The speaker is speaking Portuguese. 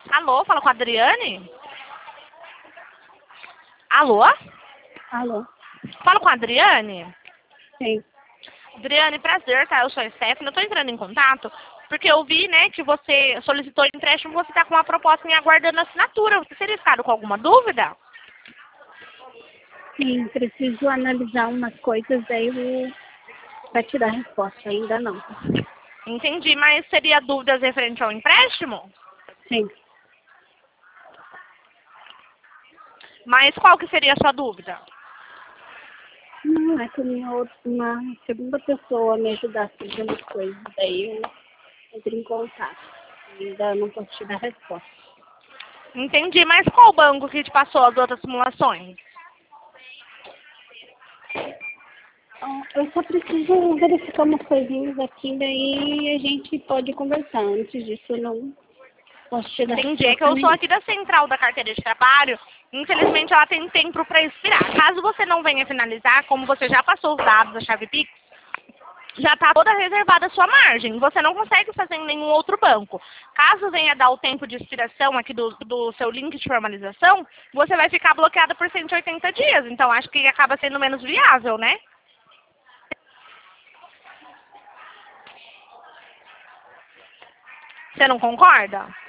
Alô, fala com a Adriane? Alô? Alô? Fala com a Adriane? Sim. Adriane, prazer, tá? Eu sou a Stephanie, eu tô entrando em contato porque eu vi, né, que você solicitou empréstimo, você tá com uma proposta em aguardando assinatura. Você teria ficado com alguma dúvida? Sim, preciso analisar umas coisas aí para te dar resposta. Ainda não. Entendi, mas seria dúvidas referente ao empréstimo? Sim. Mas qual que seria a sua dúvida? Não, é que uma segunda pessoa me ajudasse a fazer umas coisas. Daí eu entrei em contato. Ainda não posso te dar resposta. Entendi, mas qual banco que te passou as outras simulações? Eu só preciso verificar umas coisinhas aqui, daí a gente pode conversar. Antes disso, eu não posso te dar Entendi, é que resposta eu sou nenhuma. aqui da central da carteira de trabalho. Infelizmente, ela tem tempo para expirar. Caso você não venha finalizar, como você já passou os dados da chave Pix, já está toda reservada a sua margem. Você não consegue fazer em nenhum outro banco. Caso venha dar o tempo de expiração aqui do seu link de formalização, você vai ficar bloqueada por 180 dias. Então, acho que acaba sendo menos viável, né? Você não concorda?